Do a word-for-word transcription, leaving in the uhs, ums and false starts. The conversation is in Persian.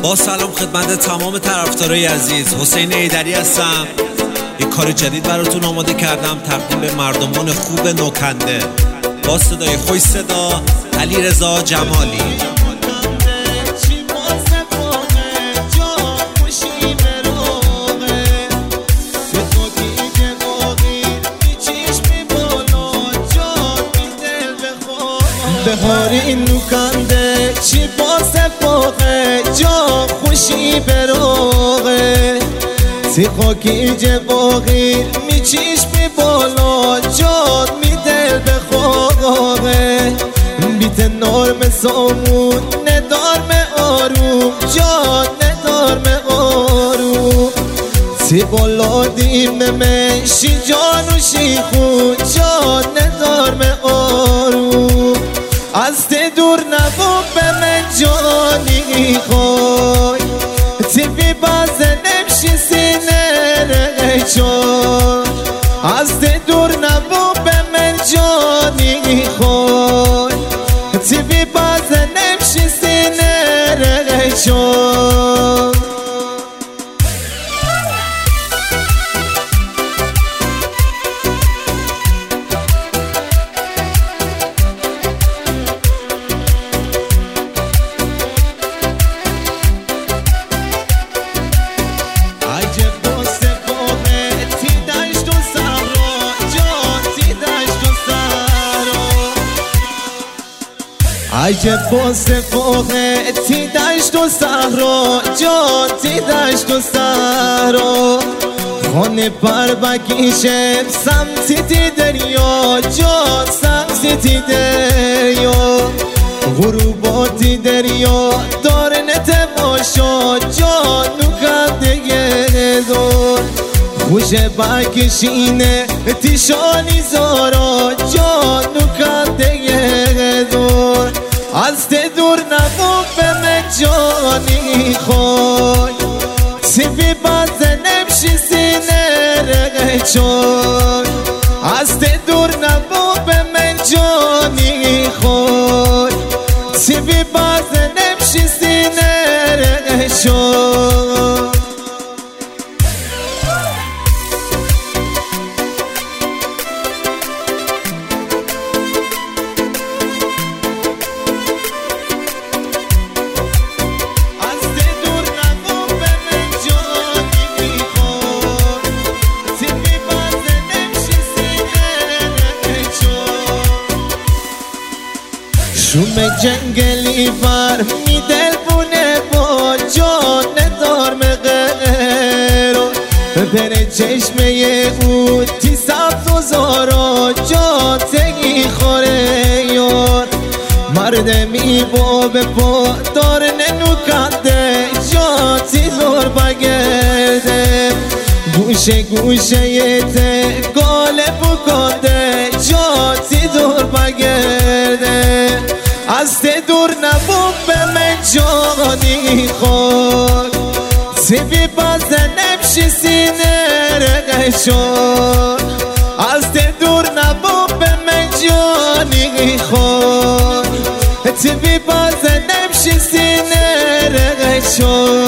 با سلام خدمت تمام طرفدارای عزیز، حسین ایدری هستم. یک کار جدید براتون آماده کردم، تقدیم به مردمان خوب نوکنده با صدای خوش صدا علیرضا جمالی. بهاری نوکنده چی باز فوقه جا خوشی بروغه سی خاکی جواغی میچیش بی بالا جاد می دل بخواه بیت نرم سامون ندارم آروم جاد ندارم آروم سی بالا دیم مشی جان و شیخون جاد ندارم آروم از ته دور نبو به من جانی خوی تیوی بازه نمشی سینه چون از ته دور نبو به من جانی خوی تیوی بازه نمشی سینه چون عجب باز فوقه تی دشت و صحرا جا تی دشت و صحرا خانه پر بکیشم سمتی تی دریا جا سمتی تی دریا غروباتی دریا دارنت باشا جا نوکنده دور خوش بکشینه تی شانی زارا جا نوکنده دور از ته دور نبو به من جانی خوی سیفی بازه نمشی سینه رگه چون از ته دور نبو به من جانی خوی سیفی بازه نمشی سینه رگه چون شوم جنگلی بر می دل بونه با جان ندارم غیرو پر چشمه او تی سبز و زارا جان تگی خوره یار مردمی با به پا دار ننوکنده جان تی زور بگرده گوشه گوشه یه ته گالب کنده جان تی زور بگرده از ته دور نبو به من جانی خوی سیفی بازه نمشی سینه رگه شون از ته دور نبو به من جانی خوی سیفی بازه نمشی سینه رگه شون